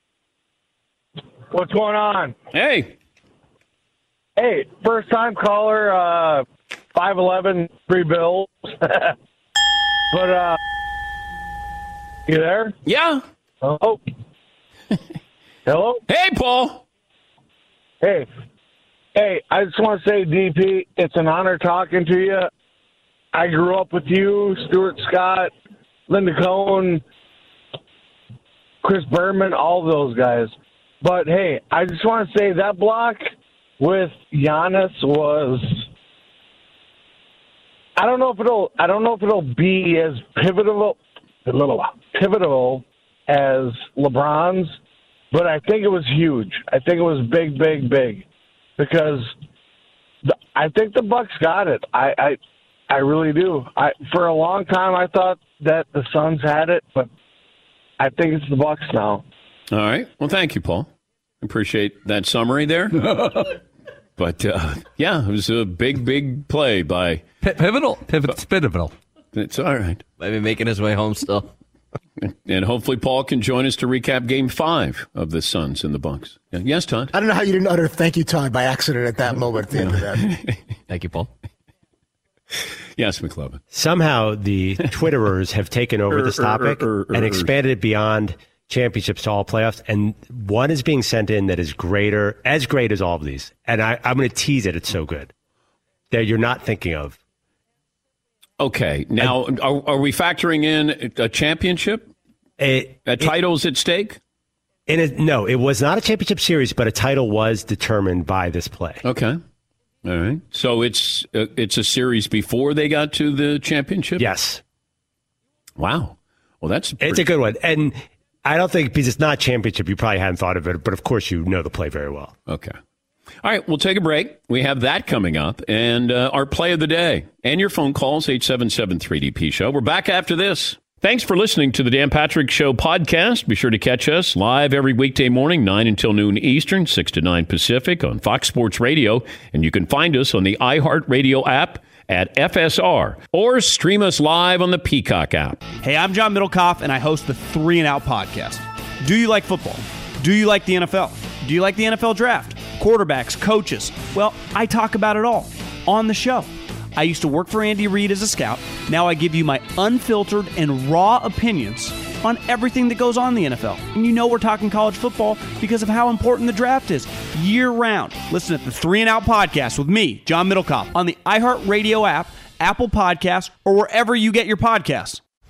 What's going on? Hey. Hey, first-time caller, uh, five eleven, three Bills. But, uh, you there? Yeah. Oh. Hello? Hey, Paul. Hey. Hey, I just want to say, D P, it's an honor talking to you. I grew up with you, Stuart Scott, Linda Cohn, Chris Berman, all of those guys. But, hey, I just want to say that block with Giannis was... I don't know if it'll. I don't know if it'll be as pivotal, a little pivotal as LeBron's, but I think it was huge. I think it was big, big, big, because the, I think the Bucks got it. I, I, I really do. I for a long time I thought that the Suns had it, but I think it's the Bucks now. All right. Well, thank you, Paul. Appreciate that summary there. But, uh, yeah, it was a big, big play by... P- pivotal. Pivot, pivotal. It's all right. Maybe making his way home still. And hopefully Paul can join us to recap Game five of the Suns and the Bucks. Yes, Todd? I don't know how you didn't utter thank you, Todd, by accident at that moment at the end of that. Thank you, Paul. Yes, McLovin. Somehow the Twitterers have taken over this topic and expanded it beyond championships to all playoffs, and one is being sent in that is greater, as great as all of these. And I, I'm going to tease it. It's so good that you're not thinking of. Okay. Now, and, are, are we factoring in a championship? A, a title's at stake? In a, no, it was not a championship series, but a title was determined by this play. Okay. All right. So it's uh, it's a series before they got to the championship? Yes. Wow. Well, that's pretty- it's a good one. And I don't think, because it's not championship, you probably hadn't thought of it, but of course you know the play very well. Okay. All right, we'll take a break. We have that coming up, and uh, our play of the day, and your phone calls, eight seven seven three D P show. We're back after this. Thanks for listening to the Dan Patrick Show podcast. Be sure to catch us live every weekday morning, nine until noon Eastern, six to nine Pacific on Fox Sports Radio, and you can find us on the iHeartRadio app at F S R, or stream us live on the Peacock app. Hey, I'm John Middlecoff, and I host the Three and Out podcast. Do you like football? Do you like the N F L? Do you like the N F L draft? Quarterbacks, coaches? Well, I talk about it all on the show. I used to work for Andy Reid as a scout. Now I give you my unfiltered and raw opinions on everything that goes on in the N F L. And you know we're talking college football because of how important the draft is year-round. Listen to the Three and Out podcast with me, John Middlecoff, on the iHeartRadio app, Apple Podcasts, or wherever you get your podcasts.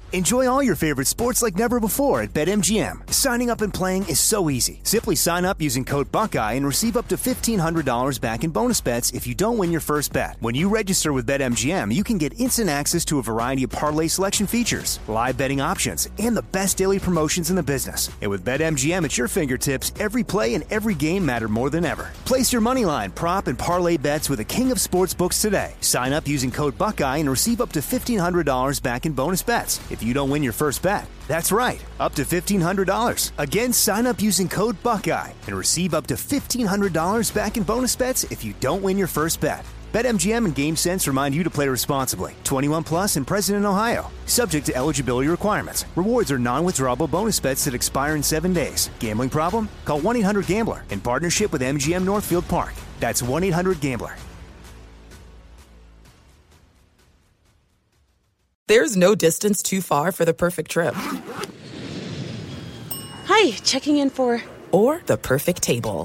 Enjoy all your favorite sports like never before at BetMGM. Signing up and playing is so easy. Simply sign up using code Buckeye and receive up to fifteen hundred dollars back in bonus bets if you don't win your first bet. When you register with BetMGM, you can get instant access to a variety of parlay selection features, live betting options, and the best daily promotions in the business. And with BetMGM at your fingertips, every play and every game matter more than ever. Place your moneyline, prop, and parlay bets with the king of sportsbooks today. Sign up using code Buckeye and receive up to fifteen hundred dollars back in bonus bets if you don't win your first bet. That's right, up to fifteen hundred dollars. Again, sign up using code Buckeye and receive up to fifteen hundred dollars back in bonus bets if you don't win your first bet. BetMGM and GameSense remind you to play responsibly. twenty-one plus and present in Ohio. Subject to eligibility requirements. Rewards are non-withdrawable bonus bets that expire in seven days. Gambling problem? Call one eight hundred gambler in partnership with M G M Northfield Park. That's one eight hundred gambler. There's no distance too far for the perfect trip. Hi, checking in for... Or the perfect table.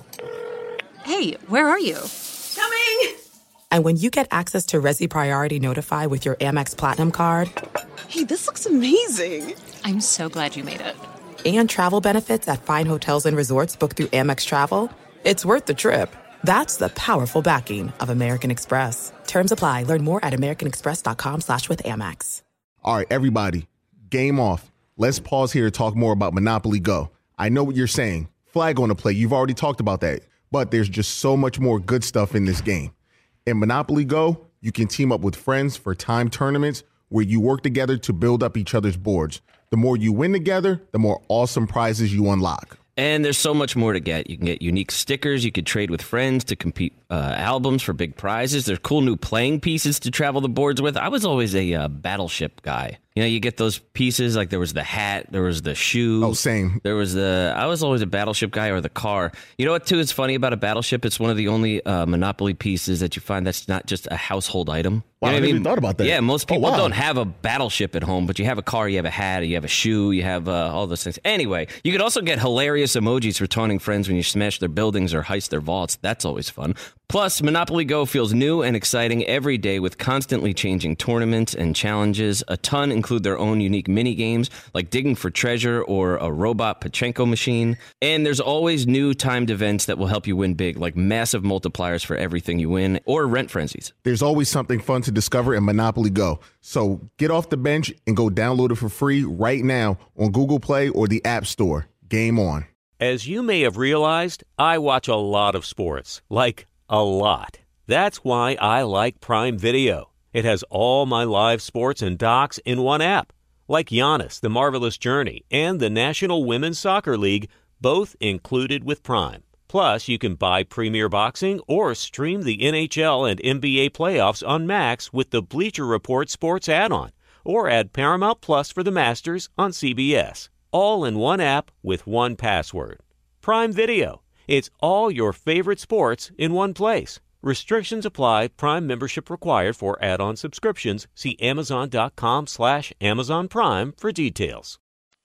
Hey, where are you? Coming! And when you get access to Resi Priority Notify with your Amex Platinum card... Hey, this looks amazing! I'm so glad you made it. And travel benefits at fine hotels and resorts booked through Amex Travel, it's worth the trip. That's the powerful backing of American Express. Terms apply. Learn more at americanexpress.com slash with Amex. All right, everybody, game off. Let's pause here to talk more about Monopoly Go. I know what you're saying. Flag on the play. You've already talked about that. But there's just so much more good stuff in this game. In Monopoly Go, you can team up with friends for time tournaments where you work together to build up each other's boards. The more you win together, the more awesome prizes you unlock. And there's so much more to get. You can get unique stickers. You could trade with friends to compete uh, albums for big prizes. There's cool new playing pieces to travel the boards with. I was always a uh, Battleship guy. You know, you get those pieces, like there was the hat, there was the shoe. Oh, same. There was the, I was always a Battleship guy, or the car. You know what, too, is funny about a Battleship? It's one of the only uh, Monopoly pieces that you find that's not just a household item. Wow, You know I what never mean? even thought about that. Yeah, most people Oh, wow. don't have a Battleship at home, but you have a car, you have a hat, you have a shoe, you have uh, all those things. Anyway, you could also get hilarious emojis for taunting friends when you smash their buildings or heist their vaults. That's always fun. Plus, Monopoly Go feels new and exciting every day with constantly changing tournaments and challenges. A ton include their own unique mini games like digging for treasure or a robot Pachinko machine. And there's always new timed events that will help you win big, like massive multipliers for everything you win or rent frenzies. There's always something fun to discover in Monopoly Go. So get off the bench and go download it for free right now on Google Play or the App Store. Game on. As you may have realized, I watch a lot of sports, like a lot. That's why I like Prime Video. It has all my live sports and docs in one app, like Giannis, The Marvelous Journey, and the National Women's Soccer League, both included with Prime. Plus, you can buy Premier Boxing or stream the N H L and N B A playoffs on Max with the Bleacher Report Sports add-on, or add Paramount Plus for the Masters on C B S. All in one app with one password. Prime Video. It's all your favorite sports in one place. Restrictions apply. Prime membership required for add-on subscriptions. See Amazon.com slash Amazon Prime for details.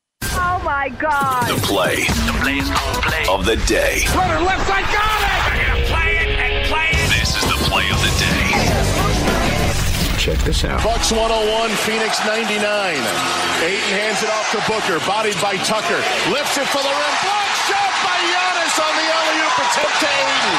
Oh, my God. The play, the play play of the day. Runner left side, got it! They're going to play it and play it. This is the play of the day. Check this out. Bucks one oh one, Phoenix ninety-nine. Ayton hands it off to Booker, bodied by Tucker. Lifts it for the rim. Block shot by Giannis on the alley-oop attempt to Ayton.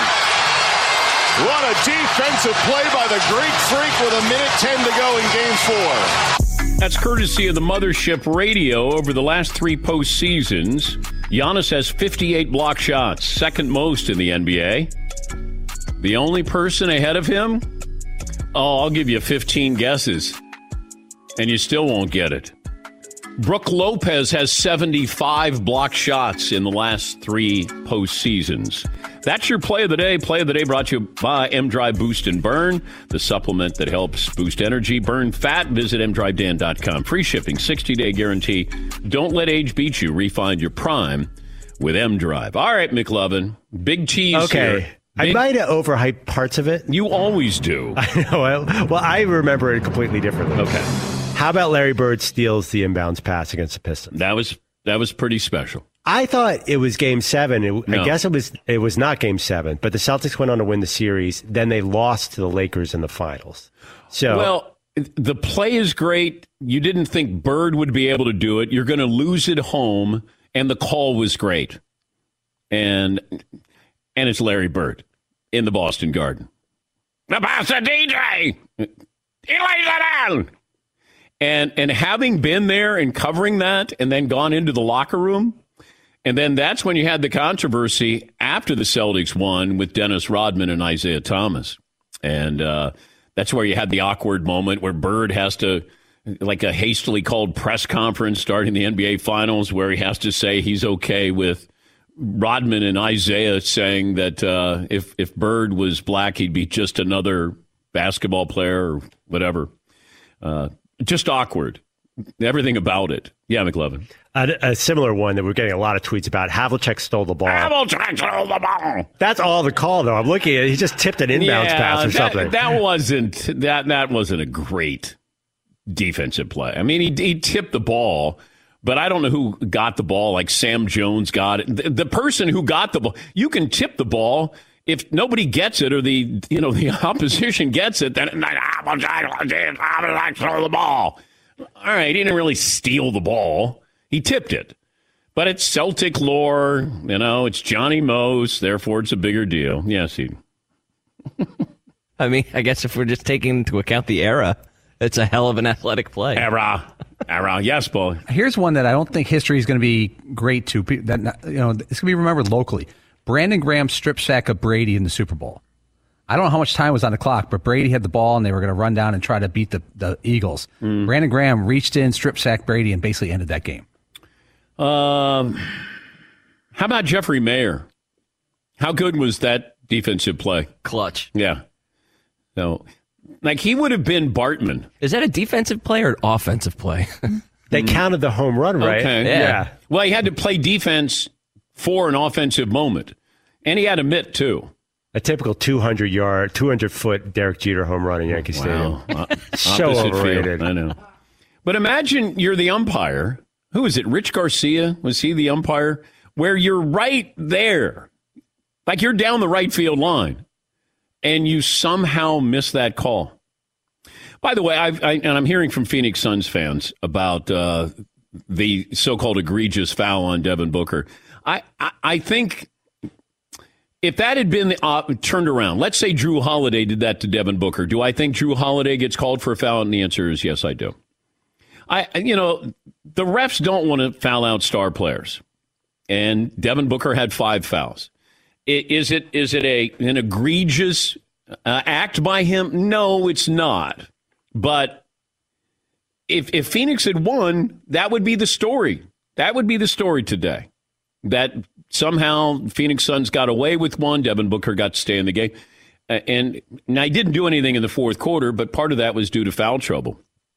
What a defensive play by the Greek Freak with a minute ten to go in game four. That's courtesy of the Mothership Radio. Over the last three postseasons, Giannis has fifty-eight block shots, second most in the N B A. The only person ahead of him? Oh, I'll give you fifteen guesses, and you still won't get it. Brooke Lopez has seventy-five block shots in the last three postseasons. That's your play of the day. Play of the day brought to you by M-Drive Boost and Burn, the supplement that helps boost energy, burn fat. Visit m drive dan dot com. Free shipping, sixty-day guarantee. Don't let age beat you. Refine your prime with M-Drive. All right, McLovin, big tease Okay. here. I Big- might have overhyped parts of it. You always do. I know. Well, well, I remember it completely differently. Okay. How about Larry Bird steals the inbounds pass against the Pistons? That was that was pretty special. I thought it was Game Seven. It, No. I guess it was. It was not Game Seven. But the Celtics went on to win the series. Then they lost to the Lakers in the finals. So Well, the play is great. You didn't think Bird would be able to do it. You're going to lose at home, and the call was great. And and it's Larry Bird in the Boston Garden. The pass to D J. He lays it down. And and having been there and covering that and then gone into the locker room, and then that's when you had the controversy after the Celtics won with Dennis Rodman and Isaiah Thomas. And uh, that's where you had the awkward moment where Bird has to, like a hastily called press conference starting the N B A Finals, where he has to say he's okay with Rodman and Isaiah saying that uh, if, if Bird was black, he'd be just another basketball player or whatever. Uh, just awkward. Everything about it. Yeah, McLovin. A, a similar one that we're getting a lot of tweets about. Havlicek stole the ball. Havlicek stole the ball. That's all the call, though. I'm looking at it. He just tipped an inbounds yeah, pass or that, something. That wasn't that. That wasn't a great defensive play. I mean, he, he tipped the ball, but I don't know who got the ball. Like Sam Jones got it. The, the person who got the ball, you can tip the ball. If nobody gets it or the you know the opposition gets it, then Havlicek throw the ball. All right, he didn't really steal the ball. He tipped it. But it's Celtic lore. You know, it's Johnny Mose. Therefore, it's a bigger deal. Yes, he. I mean, I guess if we're just taking into account the era, it's a hell of an athletic play. Era. Era. Yes, Paul. Here's one that I don't think history is going to be great to. That you know, it's going to be remembered locally. Brandon Graham's strip sack of Brady in the Super Bowl. I don't know how much time was on the clock, but Brady had the ball, and they were going to run down and try to beat the, the Eagles. Mm. Brandon Graham reached in, strip sacked Brady, and basically ended that game. Um, how about Jeffrey Mayer? How good was that defensive play? Clutch. Yeah. So, like, he would have been Bartman. Is that a defensive play or an offensive play? They counted the home run, right? Okay. Yeah. yeah. Well, he had to play defense for an offensive moment, and he had a mitt, too. A typical two hundred yard, two hundred foot Derek Jeter home run in Yankee wow. Stadium. Uh, so overrated. Field. I know. But imagine you're the umpire. Who is it? Rich Garcia? Was he the umpire? Where you're right there. Like you're down the right field line. And you somehow miss that call. By the way, I've, I, and I'm hearing from Phoenix Suns fans about uh, the so-called egregious foul on Devin Booker. I, I, I think... If that had been uh, turned around, let's say Drew Holiday did that to Devin Booker. Do I think Drew Holiday gets called for a foul? And the answer is yes, I do. I, you know, the refs don't want to foul out star players, and Devin Booker had five fouls. Is it is it a an egregious uh, act by him? No, it's not. But if if Phoenix had won, that would be the story. That would be the story today. That somehow Phoenix Suns got away with one. Devin Booker got to stay in the game. Uh, and, and I didn't do anything in the fourth quarter, but part of that was due to foul trouble.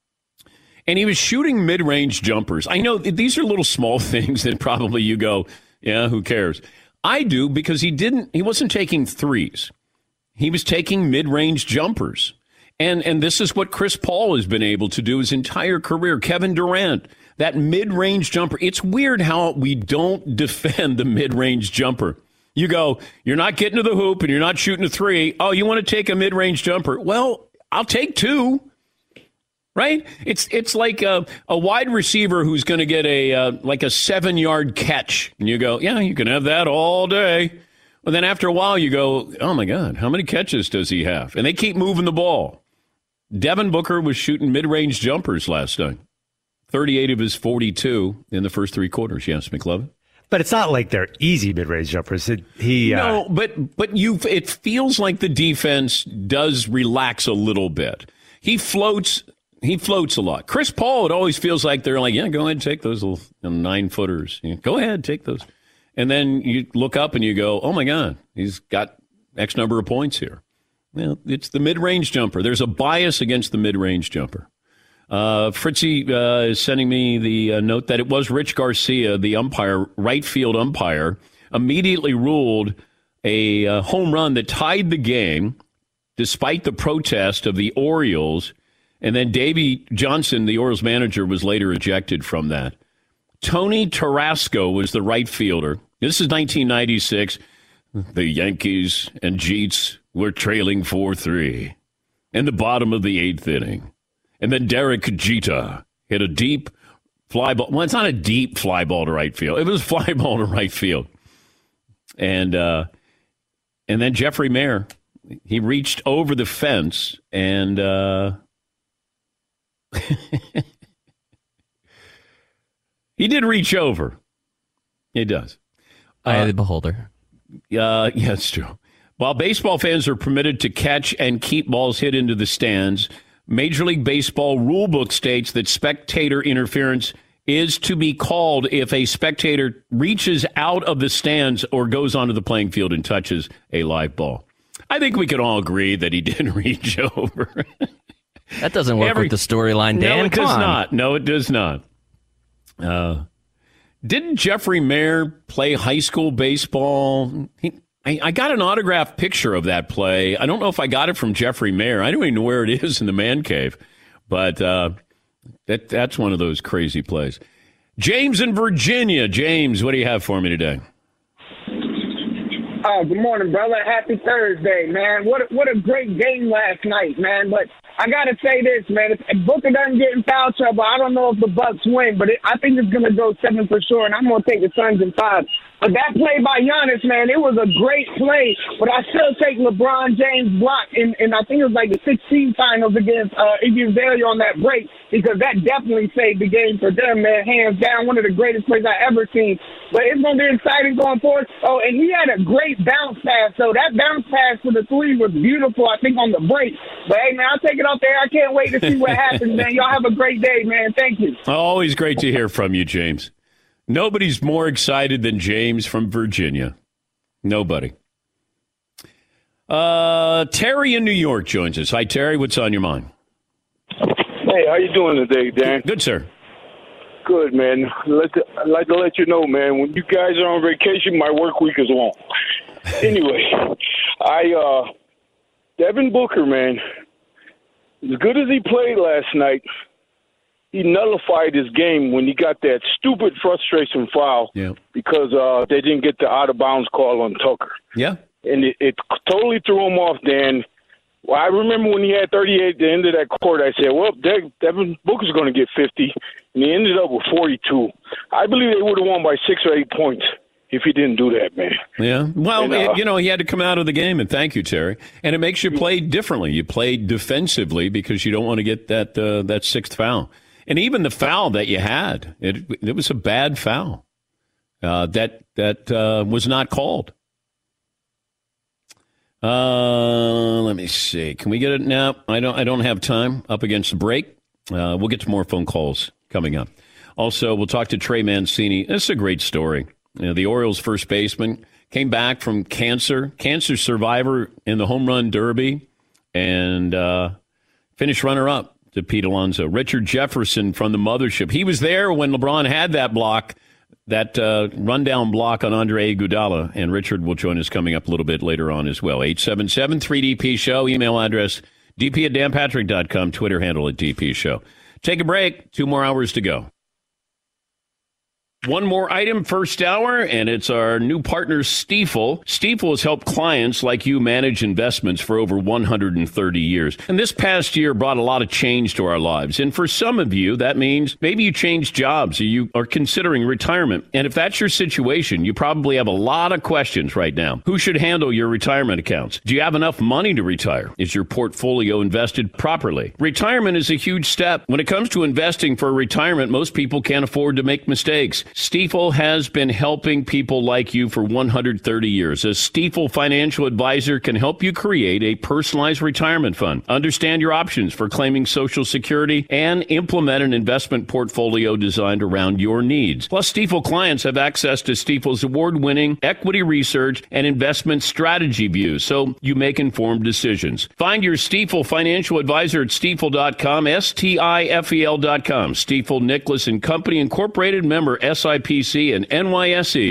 And he was shooting mid-range jumpers. I know these are little small things that probably you go, yeah, who cares? I do, because he didn't. He wasn't taking threes. He was taking mid-range jumpers. And and this is what Chris Paul has been able to do his entire career. Kevin Durant. That mid-range jumper, it's weird how we don't defend the mid-range jumper. You go, you're not getting to the hoop and you're not shooting a three. Oh, you want to take a mid-range jumper? Well, I'll take two, right? It's it's like a, a wide receiver who's going to get a uh, like a seven-yard catch. And you go, yeah, you can have that all day. Well, then after a while you go, oh, my God, how many catches does he have? And they keep moving the ball. Devin Booker was shooting mid-range jumpers last night. thirty-eight of his forty-two in the first three quarters. Yes, McLovin. But it's not like they're easy mid-range jumpers. It, he uh... no, but but you. It feels like the defense does relax a little bit. He floats. He floats a lot. Chris Paul, it always feels like they're like, yeah, go ahead and take those little you know, nine footers. Yeah, go ahead, take those. And then you look up and you go, oh my God, he's got X number of points here. Well, it's the mid-range jumper. There's a bias against the mid-range jumper. Uh, Fritzy uh, is sending me the uh, note that it was Rich Garcia, the umpire, right field umpire, immediately ruled a uh, home run that tied the game despite the protest of the Orioles. And then Davey Johnson, the Orioles manager, was later ejected from that. Tony Tarasco was the right fielder. This is nineteen ninety-six. The Yankees and Jeets were trailing four three in the bottom of the eighth inning. And then Derek Jeter hit a deep fly ball. Well, it's not a deep fly ball to right field. It was a fly ball to right field. And uh, and then Jeffrey Mayer, he reached over the fence and uh, he did reach over. He does. Eye uh, of the beholder. Uh, yeah, it's true. While baseball fans are permitted to catch and keep balls hit into the stands, Major League Baseball rulebook states that spectator interference is to be called if a spectator reaches out of the stands or goes onto the playing field and touches a live ball. I think we can all agree that he did reach over. That doesn't work Every, with the storyline, Dan. No, it Come does on. not. No, it does not. Uh, didn't Jeffrey Mayer play high school baseball? He, I, I got an autographed picture of that play. I don't know if I got it from Jeffrey Mayer. I don't even know where it is in the man cave. But uh, that that's one of those crazy plays. James in Virginia. James, what do you have for me today? Oh, good morning, brother. Happy Thursday, man. What a, what a great game last night, man. But I got to say this, man. If, if Booker doesn't get in foul trouble, I don't know if the Bucks win, but it, I think it's going to go seven for sure, and I'm going to take the Suns in five. But that play by Giannis, man, it was a great play, but I still take LeBron James' block, in, and I think it was like the sixteen finals against uh, Iggy Azalea on that break, because that definitely saved the game for them, man. Hands down, one of the greatest plays I've ever seen. But it's going to be exciting going forward. Oh, and he had a great bounce pass, so that bounce pass for the three was beautiful, I think, on the break. But, hey, man, I'll take it off there. I can't wait to see what happens, man. Y'all have a great day, man. Thank you. Always great to hear from you, James. Nobody's more excited than James from Virginia. Nobody. Uh, Terry in New York joins us. Hi, Terry. What's on your mind? Hey, how you doing today, Dan? Good, sir. Good, man. Let the, I'd like to let you know, man, when you guys are on vacation, my work week is long. Anyway, I uh, Devin Booker, man, as good as he played last night, he nullified his game when he got that stupid frustration foul yeah. because uh, they didn't get the out-of-bounds call on Tucker. Yeah. And it, it totally threw him off, Dan. Well, I remember when he had thirty-eight at the end of that quarter, I said, well, De- Devin Booker's going to get fifty, and he ended up with forty-two. I believe they would have won by six or eight points if he didn't do that, man. Yeah. Well, and, uh, it, you know, he had to come out of the game, and thank you, Terry. And it makes you play differently. You play defensively because you don't want to get that uh, that sixth foul. And even the foul that you had, it it was a bad foul uh, that that uh, was not called. Uh, let me see. Can we get it now? I don't. I don't have time. Up against the break. Uh, we'll get to more phone calls coming up. Also, we'll talk to Trey Mancini. This is a great story. You know, the Orioles first baseman came back from cancer, cancer survivor in the home run derby, and uh, finished runner-up to Pete Alonso. Richard Jefferson from the mothership. He was there when LeBron had that block, that uh, rundown block on Andre Iguodala, and Richard will join us coming up a little bit later on as well. eight seven seven, three D P show, email address d p at dan patrick dot com, Twitter handle at d p show. Take a break. Two more hours to go. One more item, first hour, and it's our new partner, Stifel. Stifel has helped clients like you manage investments for over one hundred thirty years. And this past year brought a lot of change to our lives. And for some of you, that means maybe you changed jobs or you are considering retirement. And if that's your situation, you probably have a lot of questions right now. Who should handle your retirement accounts? Do you have enough money to retire? Is your portfolio invested properly? Retirement is a huge step. When it comes to investing for retirement, most people can't afford to make mistakes. Stifel has been helping people like you for one hundred thirty years. A Stifel financial advisor can help you create a personalized retirement fund, understand your options for claiming Social Security, and implement an investment portfolio designed around your needs. Plus, Stifel clients have access to Stifel's award-winning equity research and investment strategy views, so you make informed decisions. Find your Stifel financial advisor at stifel dot com, S T I F E L dot com. Stifel Nicholas and Company Incorporated, member S I P C and N Y S E.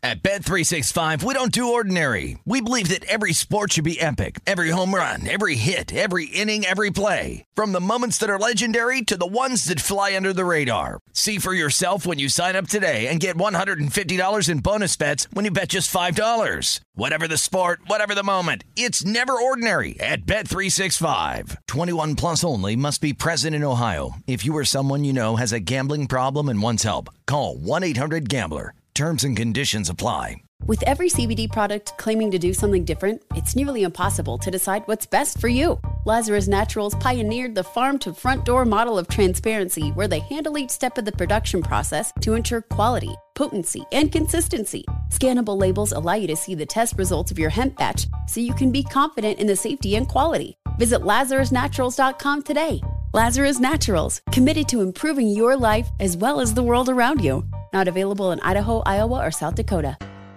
At Bet three sixty-five, we don't do ordinary. We believe that every sport should be epic. Every home run, every hit, every inning, every play. From the moments that are legendary to the ones that fly under the radar. See for yourself when you sign up today and get one hundred fifty dollars in bonus bets when you bet just five dollars. Whatever the sport, whatever the moment, it's never ordinary at Bet three sixty-five. twenty-one plus only. Must be present in Ohio. If you or someone you know has a gambling problem and wants help, call one eight hundred gambler. Terms and conditions apply. With every C B D product claiming to do something different, it's nearly impossible to decide what's best for you. Lazarus Naturals pioneered the farm-to-front-door model of transparency, where they handle each step of the production process to ensure quality, potency, and consistency. Scannable labels allow you to see the test results of your hemp batch, so you can be confident in the safety and quality. Visit lazarus naturals dot com today. Lazarus Naturals, committed to improving your life as well as the world around you. Not available in Idaho, Iowa, or South Dakota.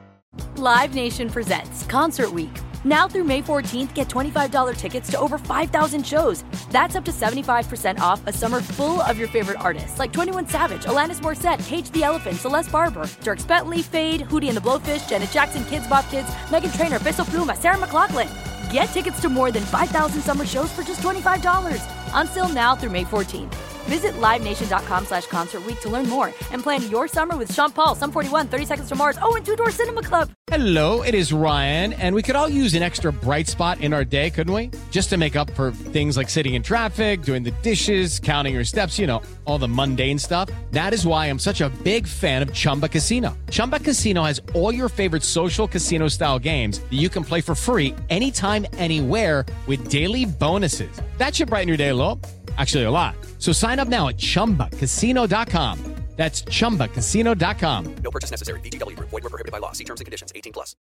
Live Nation presents Concert Week. Now through May fourteenth, get twenty-five dollars tickets to over five thousand shows. That's up to seventy-five percent off a summer full of your favorite artists like twenty-one Savage, Alanis Morissette, Cage the Elephant, Celeste Barber, Dierks Bentley, Fade, Hootie and the Blowfish, Janet Jackson, Kids Bop Kids, Meghan Trainor, Peso Pluma, Sarah McLachlan. Get tickets to more than five thousand summer shows for just twenty-five dollars. On sale now through May fourteenth. Visit livenation.com slash concert week to learn more and plan your summer with Sean Paul, Sum forty-one, thirty Seconds to Mars, oh, and Two Door Cinema Club. Hello, it is Ryan, and we could all use an extra bright spot in our day, couldn't we? Just to make up for things like sitting in traffic, doing the dishes, counting your steps, you know, all the mundane stuff. That is why I'm such a big fan of Chumba Casino. Chumba Casino has all your favorite social casino-style games that you can play for free anytime, anywhere with daily bonuses. That should brighten your day a little. Actually, a lot. So sign up now at chumba casino dot com. That's chumba casino dot com. No purchase necessary. V G W Group. Void where prohibited by law. See terms and conditions. eighteen plus.